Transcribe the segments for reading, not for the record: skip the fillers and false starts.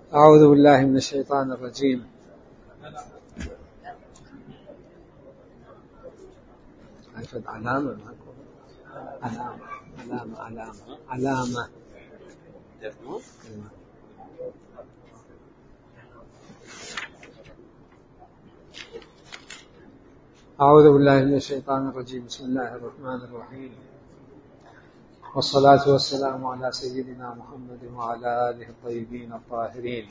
أعوذ بالله من الشيطان الرجيم. علامة أعوذ بالله من الشيطان الرجيم. بسم الله الرحمن الرحيم، والصلاة والسلام على سيدنا محمد وعلى آله الطيبين الطاهرين.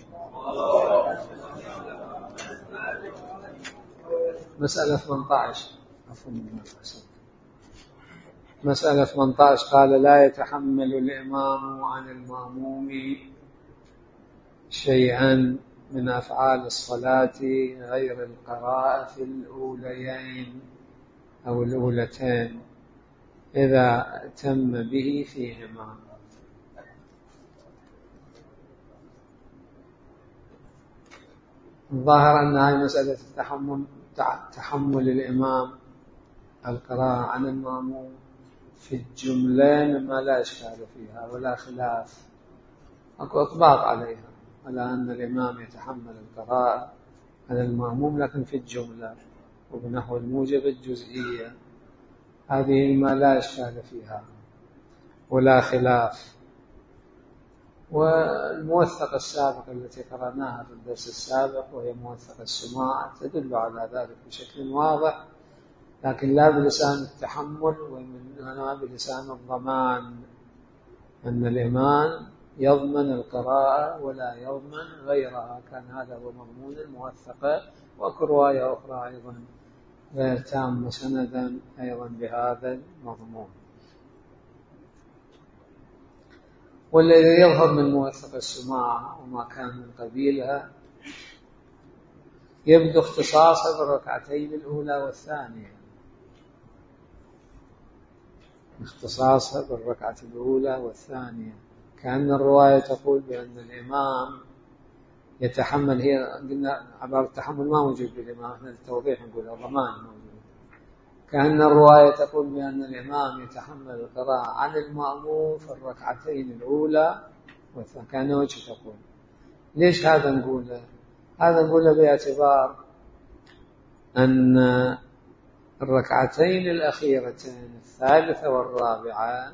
مسألة 18. مسألة 18 قال: لا يتحمل الإمام عن المأموم شيئا من أفعال الصلاة غير القراءة الأوليين أو الأولتين إذا تم به فيهما. الظاهر أن هذه مسألة تحمل الإمام القراءة عن المأموم في الجملة مما لا إشكال فيها ولا خلاف، أكو إطباق عليها على أن الإمام يتحمل القراءة عن المأموم، لكن في الجملة وبنحو الموجب الجزئية هذه ما لا إشكال فيها ولا خلاف. والموثقة السابقة التي قرأناها في الدرس السابق وهي موثقة السماع تدل على ذلك بشكل واضح، لكن لا بلسان التحمل وإنما بلسان الضمان، أن الإمام يضمن القراءة ولا يضمن غيرها. كان هذا هو مضمون الموثقة. وأكو رواية أخرى أيضا غير تامة سندا أيضا بهذا المضمون. والذي يظهر من موثق السماع وما كان من قبيلها يبدو اختصاصا بالركعتين الأولى والثانية، اختصاصها بالركعة الأولى والثانية، كأن الرواية تقول بأن الإمام يتحمل. هي قلنا عبارة التحمل ما موجود بالإمام، احنا للتوضيح نقول الضمان موجود. كأن الرواية تقول بأن الإمام يتحمل القراءة عن المأموم في الركعتين الأولى والثانية، كان وجه تقول. ليش هذا نقوله؟ هذا نقوله باعتبار أن الركعتين الأخيرتين الثالثة والرابعة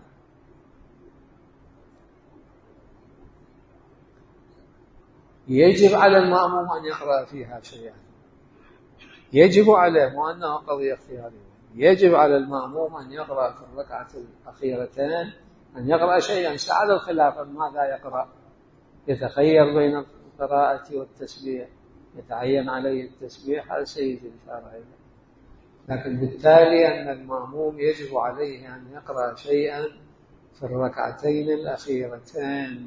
يجب على المأموم أن يقرأ فيها شيئا، يجب عليه، مو أنه قضية اختيارية، يجب على المأموم أن يقرأ في الركعة الأخيرتين أن يقرأ شيئا. سعد الخلاف ماذا يقرأ، يتخير بين القراءة والتسبيح، يتعين عليه التسبيح، هذا سيد الإشارة إليه. لكن بالتالي أن المأموم يجب عليه أن يقرأ شيئا في الركعتين الأخيرتين.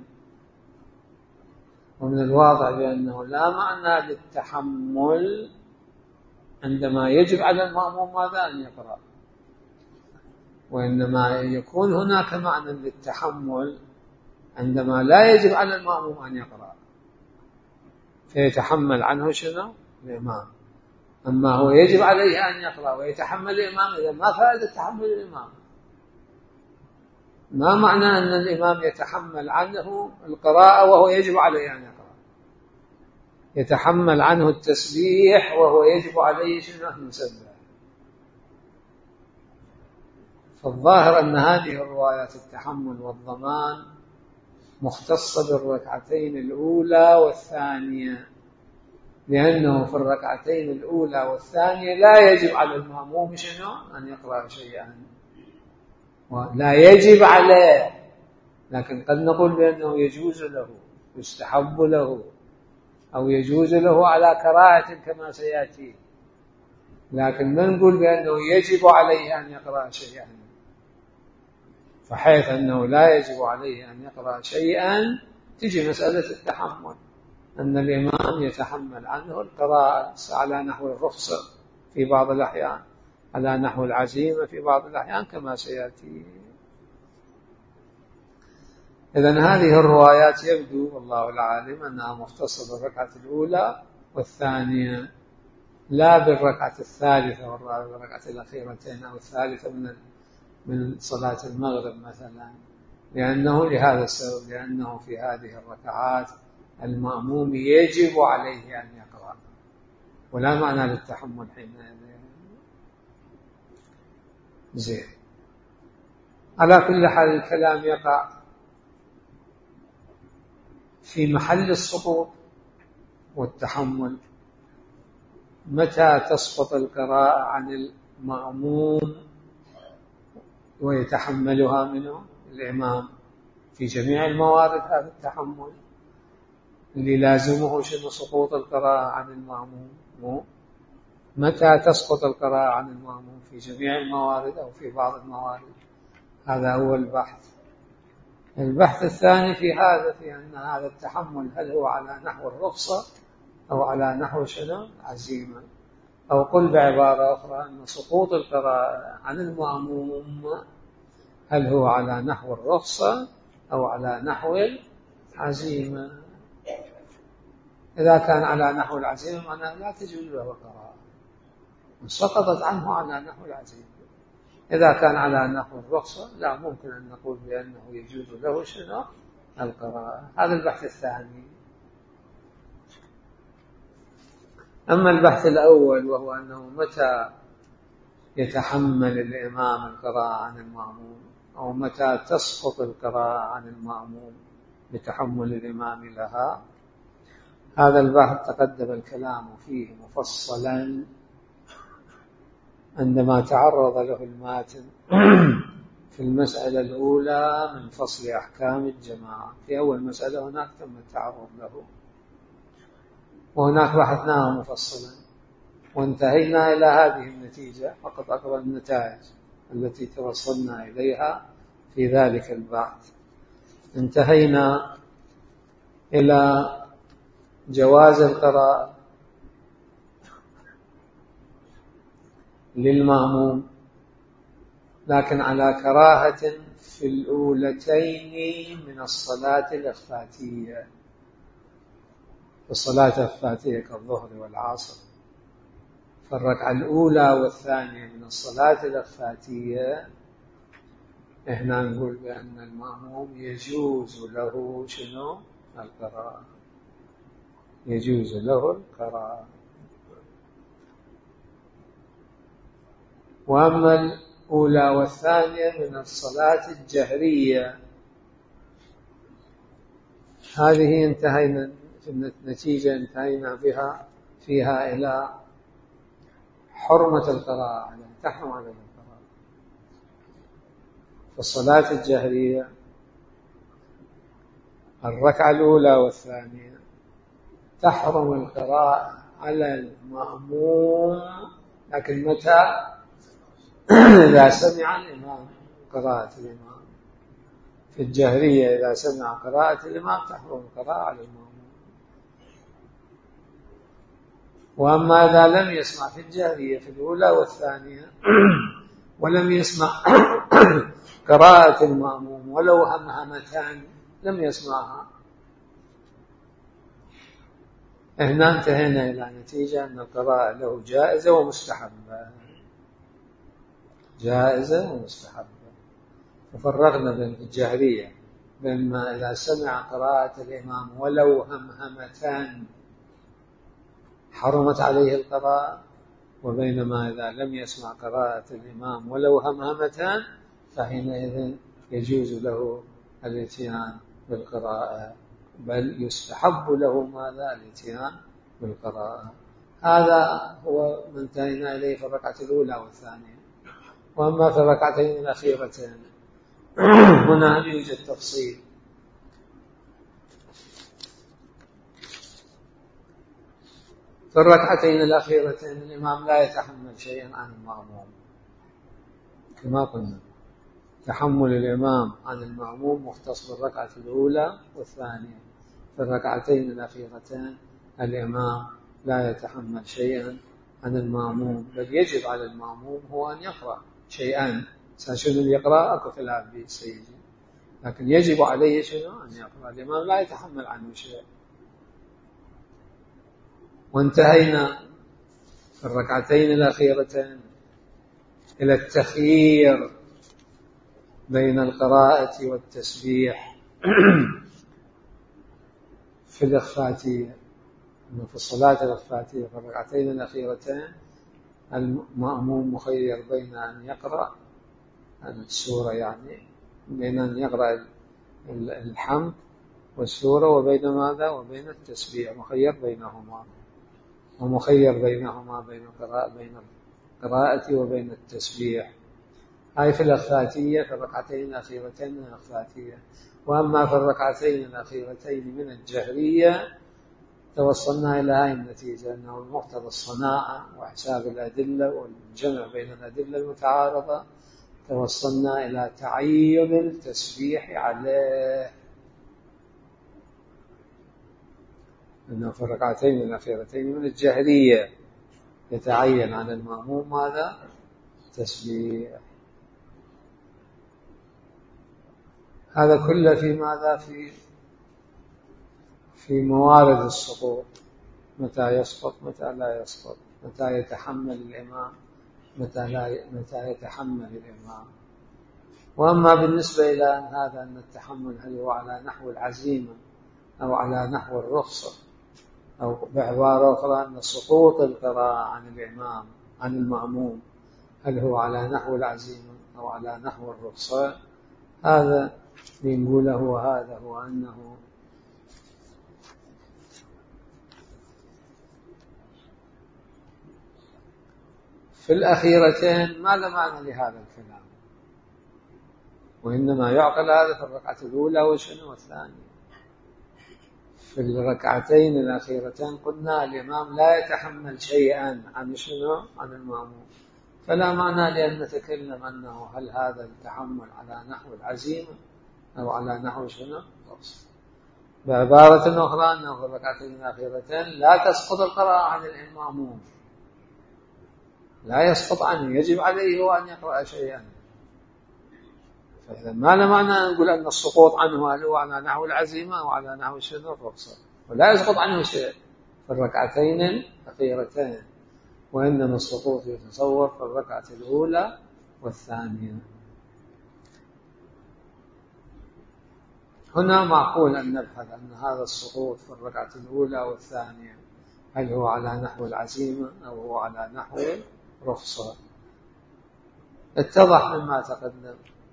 ومن الواضح بأنه لا معنى للتحمل عندما يجب على المأموم ماذا أن يقرأ، وإنما يكون هناك معنى للتحمل عندما لا يجب على المأموم أن يقرأ، فيتحمل عنه شنو؟ الإمام. أما هو يجب عليه أن يقرأ ويتحمل الإمام، إذا ما فائدة تحمل الإمام؟ ما معنى أن الإمام يتحمل عنه القراءة وهو يجب عليه أن يقرأ، يتحمل عنه التسبيح وهو يجب عليه شنو؟ أن يسبح. فالظاهر أن هذه الروايات التحمل والضمان مختصة بالركعتين الأولى والثانية، لأنه في الركعتين الأولى والثانية لا يجب على المأموم شنو؟ أن يقرأ شيئا، لا يجب عليه، لكن قد نقول بأنه يجوز له، يستحب له، أو يجوز له على كراهة كما سيأتي، لكن ما نقول بأنه يجب عليه أن يقرأ شيئا. فحيث أنه لا يجب عليه أن يقرأ شيئا تجي مسألة التحمل، أن الإمام يتحمل عنه القراءة على نحو الرخصة في بعض الأحيان، على نحو العزيمة في بعض الأحيان كما سيأتي. إذن هذه الروايات يبدو والله العالم أنها مختصة بالركعة الأولى والثانية، لا بالركعة الثالثة والرابعة، بالركعة الأخيرتين أو الثالثة من صلاة المغرب مثلا، لأنه لهذا السبب، لأنه في هذه الركعات المأموم يجب عليه أن يقرأ، ولا معنى للتحمل حينئذ. زين. على كل حال الكلام يقع في محل السقوط والتحمل. متى تسقط القراءة عن المأموم ويتحملها منه الإمام؟ في جميع الموارد هذا التحمل اللي لازمه شنو؟ سقوط القراءة عن المأموم. متى تسقط القراءة عن المأموم؟ في جميع الموارد أو في بعض الموارد؟ هذا هو البحث. البحث الثاني في هذا، في أن هذا التحمل هل هو على نحو الرخصة أو على نحو شنو؟ عزيمة. أو قل بعبارة أخرى أن سقوط القراءة عن المأموم هل هو على نحو الرخصة أو على نحو العزيمة. إذا كان على نحو العزيمة معناه لا تجوز له القراءة، سقطت عنه على نحو العزيمة. إذا كان على نحو الرخصة لا، ممكن أن نقول بأنه يجوز له شنو؟ القراءة. هذا البحث الثاني. أما البحث الأول وهو أنه متى يتحمل الإمام القراءة عن المأموم، أو متى تسقط القراءة عن المأموم بتحمل الإمام لها، هذا البحث تقدم الكلام فيه مفصلا عندما تعرض له الماتن في المسألة الأولى من فصل أحكام الجماعة. في أول مسألة هناك تم التعرض له، وهناك بحثناه مفصلا وانتهينا إلى هذه النتيجة، فقط أقرأ النتائج التي توصلنا إليها في ذلك البحث. انتهينا إلى جواز القراءة للمأموم، لكن على كراهة في الأولتين من الصلاة الإخفاتية، الصلاة الإخفاتية كالظهر والعصر. فالركعة الأولى والثانية من الصلاة الإخفاتية إحنا نقول بأن المأموم يجوز له شنو؟ القراءة، يجوز له القراءة. وأما الأولى والثانية من الصلاة الجهرية، هذه انتهينا في النتيجة، انتهينا فيها إلى حرمة القراءة، يعني تحرم على القراءة. فالصلاة الجهرية الركعة الأولى والثانية تحرم القراءة على المأموم، لكن متى؟ إذا سمع الإمام قراءة الإمام. في الجهرية إذا سمع قراءة الإمام تحرم القراءة على المأموم. وأما إذا لم يسمع في الجهرية في الأولى والثانية ولم يسمع قراءة المأموم ولو همهمتان لم يسمعها، هنا انتهينا إلى نتيجة أن القراءة له جائزة ومستحبة، جائزة ومستحبة. ففرقنا بين الجهرية بين ما إذا سمع قراءة الإمام ولو همهمتان حرمت عليه القراءة، وبينما إذا لم يسمع قراءة الإمام ولو همهمتان فحينئذ يجوز له الاتيان بالقراءة، بل يستحب له ماذا؟ الاتيان بالقراءة. هذا هو ما انتهينا إليه في الركعة الأولى والثانية. وأما في الركعتين الأخيرتين هنا يوجد تفصيل. في الركعتين الأخيرتين الإمام لا يتحمل شيئا عن المأموم، كما قلنا تحمل الإمام عن المأموم مختص بالركعة الأولى والثانية. في الركعتين الأخيرتين الإمام لا يتحمل شيئا عن المأموم، بل يجب على المأموم هو أن يقرأ شيئا. شنو يقرأ؟ أكو خلاف به سيدي، لكن يجب عليه شنو؟ أن يقرأ. الإمام لا يتحمل عنه شيء. وانتهينا في الركعتين الأخيرتين إلى التخيير بين القراءة والتسبيح في الإخفاتية، أنه في الصلاة الإخفاتية في الركعتين الأخيرتين المأموم مخير بين أن يقرأ السورة، يعني بين أن يقرأ الحمد والسورة وبين ماذا؟ وبين التسبيح، مخير بينهما، ومخير بينهما بين القراءة وبين التسبيح. هاي في الأخفاتية، في الركعتين الأخيرتين من الأخفاتية. وأما في الركعتين الأخيرتين من الجهرية توصلنا إلى هاي النتيجة، أنه المقتضى الصناعة وحساب الأدلة والجمع بين الأدلة المتعارضة، توصلنا إلى تعين التسبيح عليه، أنه في الركعتين الأخيرتين من الجهرية يتعين على المأموم ماذا؟ تسبيح. هذا كله في ماذا؟ في موارد السقوط، متى يسقط، متى لا يسقط، متى يتحمل الإمام، متى يتحمل الإمام. وأما بالنسبة إلى أن التحمل هل هو على نحو العزيمة أو على نحو الرخصة، أو بعبارة أخرى أن سقوط القراءة عن الإمام عن المأموم هل هو على نحو العزيمة أو على نحو الرخصة، هذا نقوله، وهذا هو أنه في الأخيرتين ما لا معنى لهذا الكلام، وإنما يعقل هذا في الركعة الأولى والثانية. في الركعتين الأخيرتين قلنا الإمام لا يتحمل شيئا عن عن المأموم، فلا معنى لأن نتكلم أنه هل هذا التحمل على نحو العزيمة أو على نحو بعبارة أخرى أنه في الركعتين الأخيرتين لا تسقط القراءة عن المأموم، لا يسقط عنه، يجب عليه هو أن يقرأ شيئا. فإذا ما معنى أن نقول أن السقوط عنه هل هو على نحو العزيمة أو على نحو الرخصة، ولا يسقط عنه شيء في الركعتين الأخيرتين، وإنما السقوط يتصور في الركعة الأولى والثانية. هنا معقول أن نبحث أن هذا السقوط في الركعة الأولى والثانية هل هو على نحو العزيمة أو هو على نحو رخصة. اتضح مما تقدم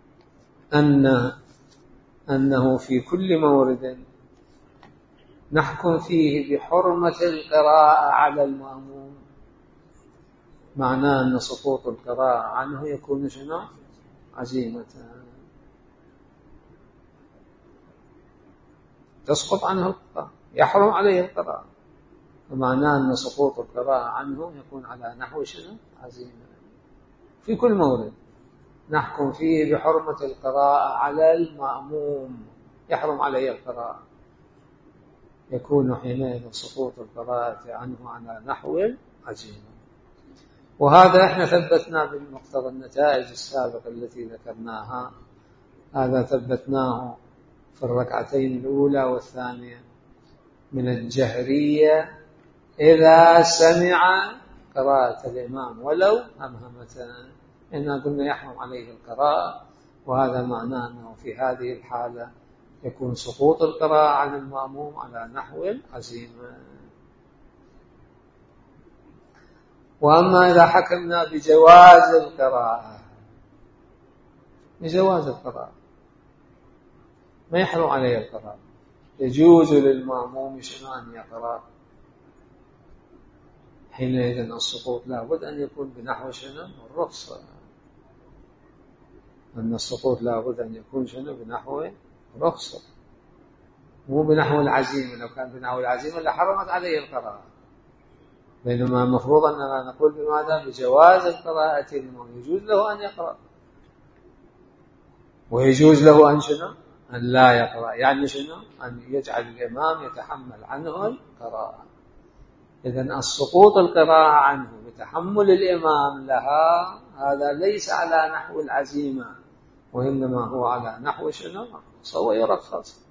أنه في كل مورد نحكم فيه بحرمة القراءة على المأموم، معناه أن سقوط القراءة عنه يكون عزيمة، تسقط عنه القراءة، يحرم عليه القراءة، ومعناه أن سقوط القراءة عنه يكون على نحو عزيمة. في كل مورد نحكم فيه بحرمة القراءة على المأموم، يحرم عليه القراءة، يكون حينئذ سقوط القراءة عنه على نحو عزيمة. وهذا احنا ثبتنا بمقتضى النتائج السابقة التي ذكرناها، هذا ثبتناه في الركعتين الأولى والثانية من الجهرية إذا سمع قراءة الإمام ولو همهمة، إننا قلنا يحرم عليه القراءة، وهذا معناه أنه في هذه الحالة يكون سقوط القراءة عن المأموم على نحو عزيمة. وأما إذا حكمنا بجواز القراءة، بجواز القراءة ما يحرم عليه القراءة، يجوز للمأموم أن يقرأ، حينئذ السقوط لابد أن يكون بنحو الرخصة، أن السقوط لابد أن يكون بنحو رخصة، مو بنحو العزيمة. لو كان بنحو العزيمة لحرمت عليه القراءة، بينما المفروض أننا نقول بماذا؟ بجواز القراءة لمن يجوز له أن يقرأ، ويجوز له أن لا يقرأ، يعني أن يجعل الإمام يتحمل عنه القراءة. إذن السقوط القراءة عنه بتحمل الإمام لها هذا ليس على نحو العزيمة، وإنما هو على نحو سوى يرخص،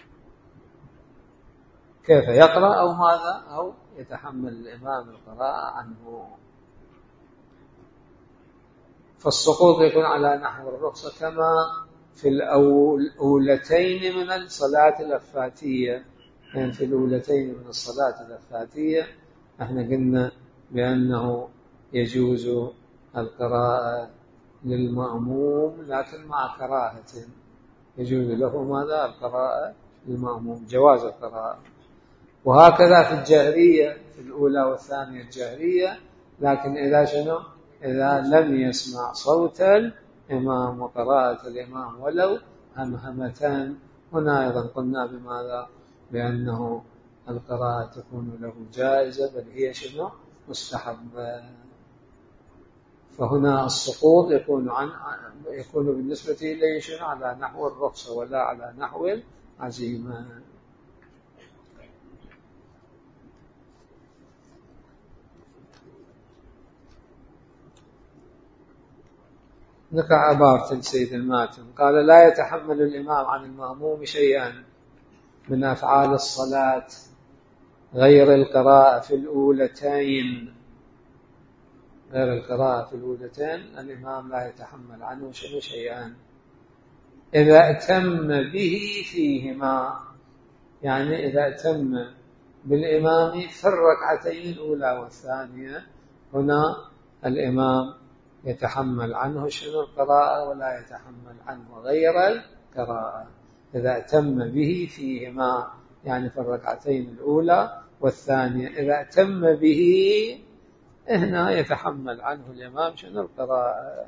كيف يقرأ أو ماذا، أو يتحمل الإمام القراءة عنه. فالسقوط يكون على نحو الرخصة كما في الأولتين من الصلاة الأخفاتية، يعني في الأولتين من الصلاة الفاتية احنا قلنا بأنه يجوز القراءة للمأموم لكن مع كراهة، يجوز له ماذا؟ القراءة للمأموم، جواز القراءة. وهكذا في الجهرية في الأولى والثانية الجهرية، لكن إذا شنو؟ إذا لم يسمع صوت الإمام وقراءة الإمام ولو همهمتان، هنا أيضا قلنا بماذا؟ بأنه القراءة تكون له جائزة، بل هي شنو؟ مستحبة. فهنا السقوط يكون بالنسبة إليه شنو؟ على نحو الرخصة ولا على نحو العزيمة. نقرأ عبارة سيد الماتم، قال: لا يتحمل الإمام عن المأموم شيئا من أفعال الصلاة غير القراءة في الأولتين. غير القراءة في الأولتين الإمام لا يتحمل عنه شيئا إذا أتم به فيهما، يعني إذا أتم بالإمام في الركعتين الأولى والثانية، هنا الإمام يتحمل عنه شنو؟ القراءة، ولا يتحمل عنه غير القراءة. إذا أتم به فيهما يعني في الركعتين الأولى والثانية، إذا أتم به هنا يتحمل عنه الإمام شنو؟ القراءة.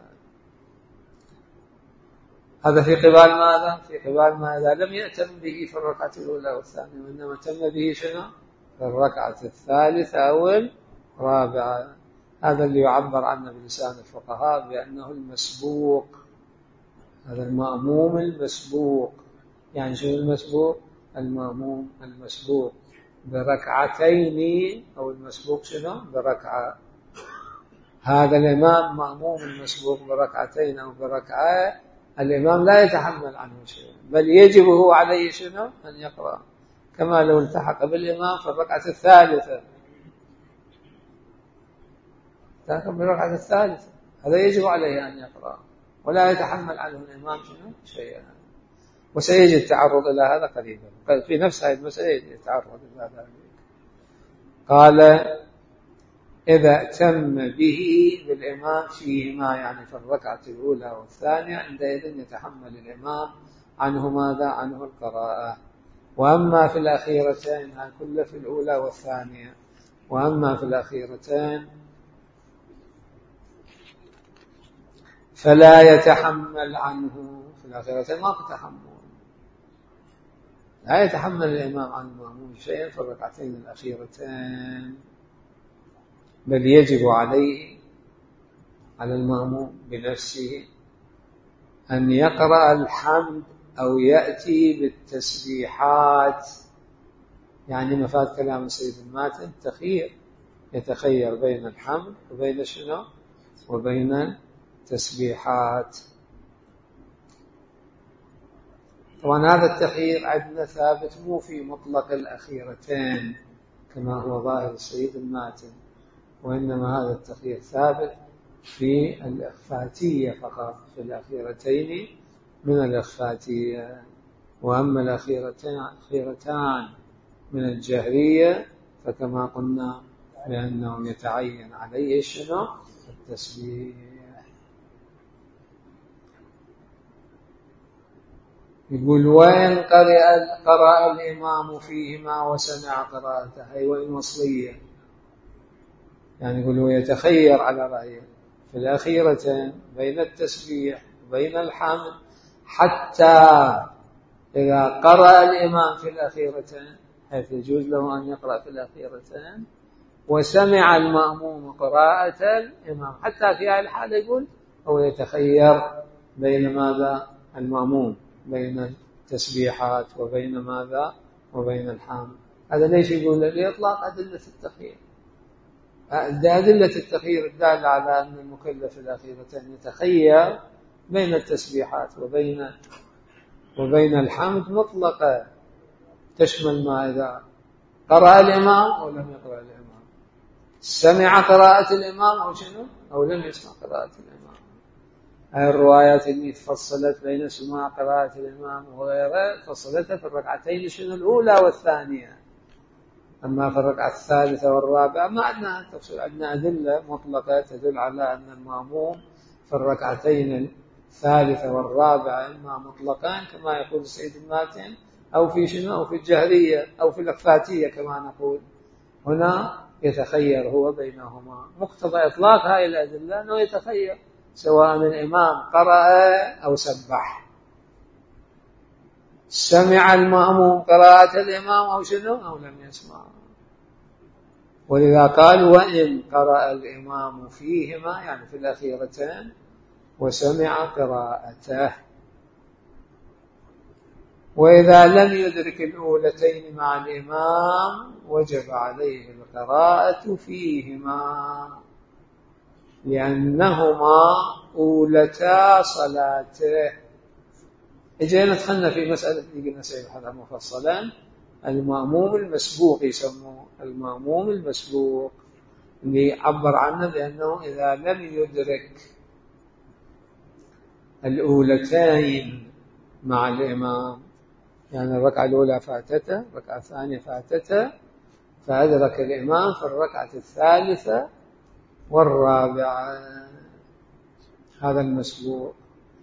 هذا في قبال ماذا؟ في قبال ما إذا لم يأتم به في الركعة الأولى والثانية، وإنما تم به شنو؟ في الركعة الثالثة أو الرابعة. هذا اللي يعبر عنه بلسان الفقهاء بأنه المسبوق. هذا المأموم المسبوق. يعني شو المسبوق؟ المأموم المسبوق بركعتين، أو المسبوق شنو؟ بركعة. هذا الإمام مأموم المسبوق بركعتين أو بركعة، الإمام لا يتحمل عنه شيء، بل يجب هو عليه شنو؟ أن يقرأ، كما لو التحق بالإمام في الركعة الثالثة. بالركعة الثالثة هذا يجب عليه أن يقرأ، ولا يتحمل عنه الإمام شنو؟ شيئا. وسيجد التعرض إلى هذا قريبا في نفس هذه المسألة، يتعرض إلى ذلك. قال: إذا تم به بالإمام فيهما، يعني في الركعة الأولى والثانية، عندئذ يتحمل الإمام عنه ماذا؟ عنه القراءة. وأما في الأخيرتين، كل في الأولى والثانية، وأما في الأخيرتين فلا يتحمل عنه. في الأخيرتين ما في تحمل، لا يتحمل الإمام عن المأموم شيئا في الركعتين الأخيرتين، بل يجب عليه، على المأموم بنفسه، أن يقرأ الحمد أو يأتي بالتسبيحات. يعني مفاد كلام السيد الماتن تخير، يتخير بين الحمد وبين شنو؟ وبين التسبيحات. طبعا هذا التخيير عندنا ثابت مو في مطلق الأخيرتين كما هو ظاهر السيد الماتن، وإنما هذا التخيير ثابت في الإخفاتية فقط، في الأخيرتين من الإخفاتية. وأما الأخيرتان من الجهرية فكما قلنا بأنه يتعين عليه شنو؟ التسبيح. يقول: وإن قرأ الإمام فيهما وسمع قراءته، أي وإن وصلية، يعني يقول هو يتخير على رأيه في الأخيرتين بين التسبيح وبين الحمد، حتى إذا قرأ الإمام في الأخيرتين، حيث يجوز له أن يقرأ في الأخيرتين، وسمع المأموم قراءة الإمام، حتى في هذه الحالة يقول هو يتخير بين ماذا؟ المأموم، بين التسبيحات وبين ماذا؟ وبين الحمد. هذا ليش يقول؟ لإطلاق أدلة التخيير. أدلة التخيير الدالة على أن المكلف في الأخيرتين يتخير بين التسبيحات وبين الحمد مطلقة، تشمل ما إذا قرأ الإمام أو لم يقرأ الإمام، سمع قراءة الإمام أو شنو؟ أو لم يسمع قراءة الإمام. هاي الروايات اللي تفصلت بين سماع قراءة الإمام وغيره فصلتها في الركعتين شنو الأولى والثانية. أما في الركعة الثالثة والرابعة ما عندنا تفصيل، عندنا أدلة مطلقة تدل على أن المأموم في الركعتين الثالثة والرابعة إما مطلقان كما يقول سيد الماتن، أو في شنو، أو في الجهرية، أو في الإخفاتية كما نقول. هنا يتخير هو بينهما. مقتضى إطلاق هذه الأدلة أنه يتخير سواء الإمام قرأ أو سبح، سمع المأموم قراءة الإمام أو شنو أو لم يسمع. ولذا قال وإن قرأ الإمام فيهما، يعني في الأخيرتين، وسمع قراءته. وإذا لم يدرك الأولتين مع الإمام وجب عليه القراءة فيهما لأنهما أولتا صلاته. إجينا دخلنا في مسألة قلنا سيبحثها مفصلا. المأموم المسبوق يسموه المأموم المسبوق، اللي عبر عنه بأنه إذا لم يدرك الأولتين مع الإمام، يعني الركعة الأولى فاتته، الركعة الثانية فاتته، فأدرك الإمام في الركعة الثالثة والرابعة، هذا المسبوق.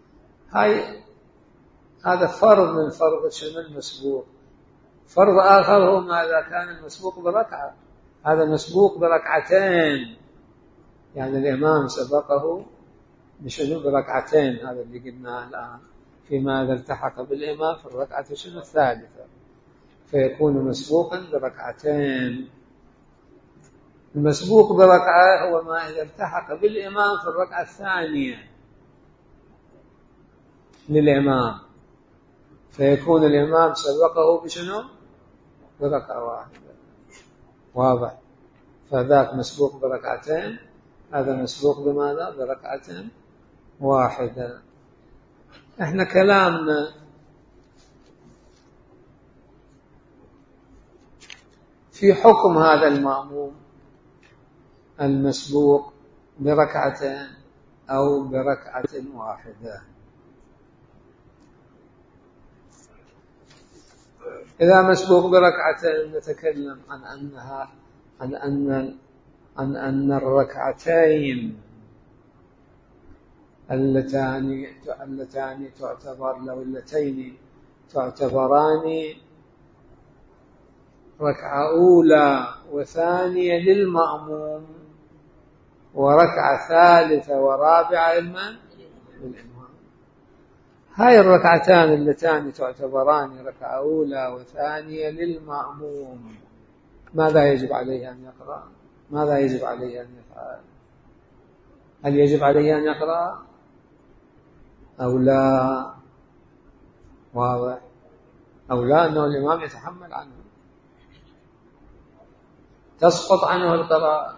هذا فرض من فرض شنو المسبوق. فرض آخر هو ما إذا كان المسبوق بركعة، هذا مسبوق بركعتين، يعني الإمام سبقه بشنو بركعتين، هذا اللي قلناه الآن، فيما إذا التحق بالإمام في الركعة شنو الثالثة فيكون مسبوقا بركعتين. المسبوق بركعة هو ما إذا التحق بالإمام في الركعة الثانية للإمام فيكون الإمام سبقه بشنو بركعة واحدة. واضح؟ فذاك مسبوق بركعتين، هذا مسبوق بماذا؟ بركعة واحدة. احنا كلامنا في حكم هذا المأموم المسبوق بركعتين أو بركعة واحدة. إذا مسبوق بركعتين نتكلم عن أن الركعتين اللتان تعتبران ركعة أولى وثانية للمأموم وركعة ثالثة ورابعة للإمام. هاي الركعتان اللتان تعتبران ركعة أولى وثانية للمأموم ماذا يجب عليه أن يقرأ؟ ماذا يجب عليه أن يفعل؟ هل يجب عليه أن يقرأ أو لا؟ واضح؟ أو لا أنه الإمام يتحمل عنه، تسقط عنه القراءة.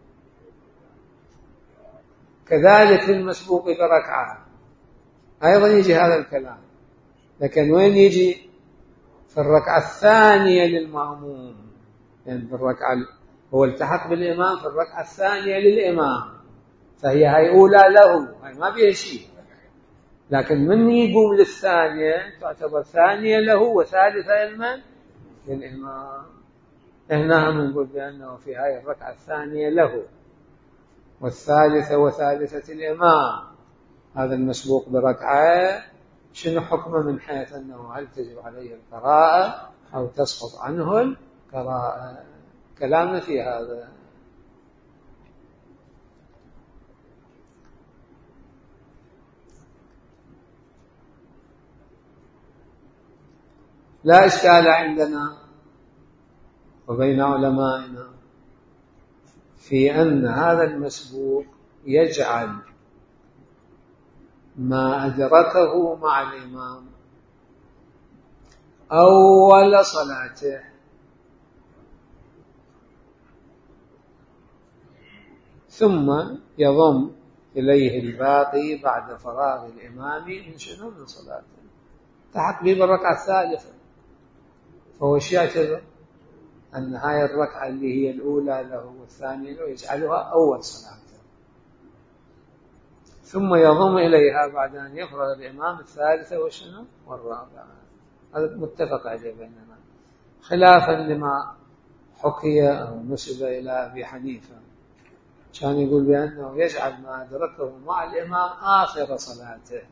كذلك المسبوق بركعة أيضا يجي هذا الكلام، لكن وين يجي؟ في الركعة الثانية للمأموم، يعني في الركعة هو التحق بالإمام في الركعة الثانية للإمام، فهي هاي أولى له، هاي ما فيها شيء، لكن من يقوم للثانية تعتبر ثانية له وثالثة للإمام. هنا هم نقول بأنه في هاي الركعة الثانية له والثالثة وثالثة الإمام، هذا المسبوق بركعة شنو حكمه من حيث أنه هل تجب عليه القراءة أو تسقط عنه القراءة. كلامنا في هذا. لا إشكال عندنا وبين علمائنا في أن هذا المسبوق يجعل ما أدركه مع الإمام أول صلاته، ثم يضم إليه الباقي بعد فراغ الإمام من شنو من صلاته، تحق به بالركعة الثالثة، فهو يعتبر أن هاي الركعة اللي هي الأولى له والثانية له يجعلها أول صلاته، ثم يضم إليها بعد أن يفرغ الإمام الثالثة والرابعة. هذا متفق عليه بيننا، خلافا لما حكي أو نسب إلى أبي حنيفة، كان يقول بأنه يجعل ما أدركه مع الإمام آخر صلاته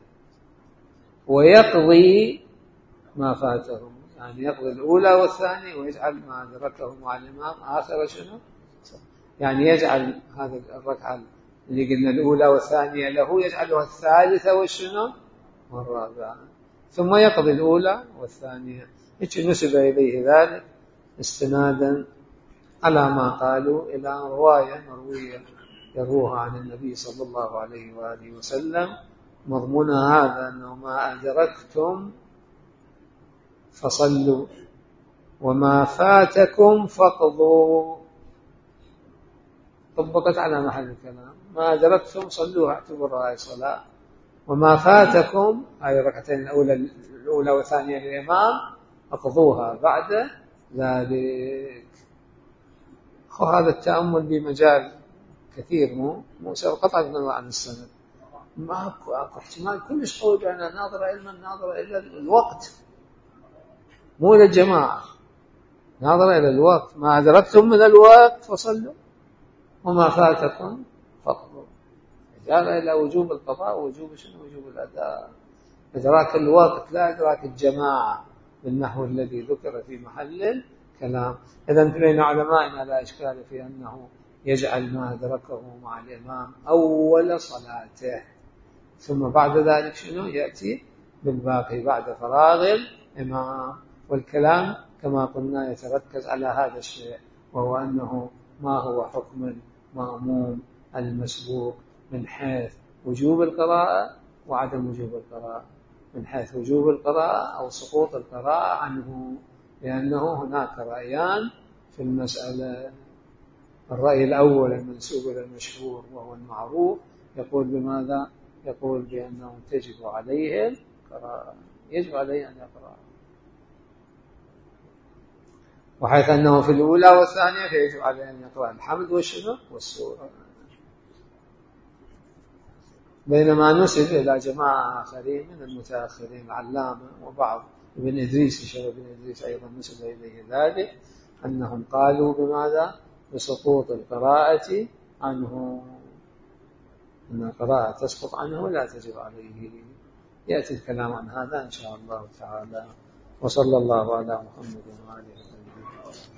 ويقضي ما فاته، يعني يقضي الأولى والثانية ويجعل ما أدركه مع الإمام آخر يعني يجعل هذه الركعة اللي قلنا الأولى والثانية له يجعلها الثالثة والرابعة، ثم يقضي الأولى والثانية. نسب إليه ذلك استنادا على ما قالوا إلى رواية مروية يروها عن النبي صلى الله عليه وآله وسلم مضمون هذا أنه ما أدركتم فصلوا وما فاتكم فقضوا، طبقت على محل الكلام. ما أدركتم صلوها اعتبرها صلاة، وما فاتكم هذه الركعتين الأولى والثانية للإمام أقضوها بعد ذلك. وهذا التأمل بمجال كثير، مو قطع النظر عن السند، ما أكو احتمال كلش قوي بأن ناظر علما ناظر إلى الوقت مو إلى الجماعة، ناظر إلى الوقت. ما أدركتم من الوقت فصلوا وما فاتكم فقضوا، جاء إلى وجوب القضاء ووجوب وجوب الأداء، إدراك الوقت لا إدراك الجماعة بالنحو الذي ذكر في محل كلام. إذن بين علمائنا لا إشكال في أنه يجعل ما أدركه مع الإمام أول صلاته، ثم بعد ذلك يأتي بالباقي بعد فراغ الإمام. والكلام كما قلنا يتركز على هذا الشيء، وهو أنه ما هو حكم المأموم المسبوق من حيث وجوب القراءة وعدم وجوب القراءة، من حيث وجوب القراءة أو سقوط القراءة عنه، لأنه هناك رأيان في المسألة. الرأي الأول المنسوب إلى المشهور وهو المعروف يقول بماذا؟ يقول بأنه تجب عليه القراءة، يجب عليه أن يقرأ، وحيث أنه في الأولى والثانية فيجب عليه أن يقرأ الحمد والسورة. بينما نسب إلى جماعة آخرين من المتأخرين العلامة وبعض ابن إدريس، الشيخ ابن إدريس أيضا نسب إليه ذلك، أنهم قالوا بماذا؟ بسقوط القراءة عنه، أن القراءة تسقط عنه ولا تجب عليه. يأتي الكلام عن هذا إن شاء الله تعالى. وصلى الله على محمد وعلى آله.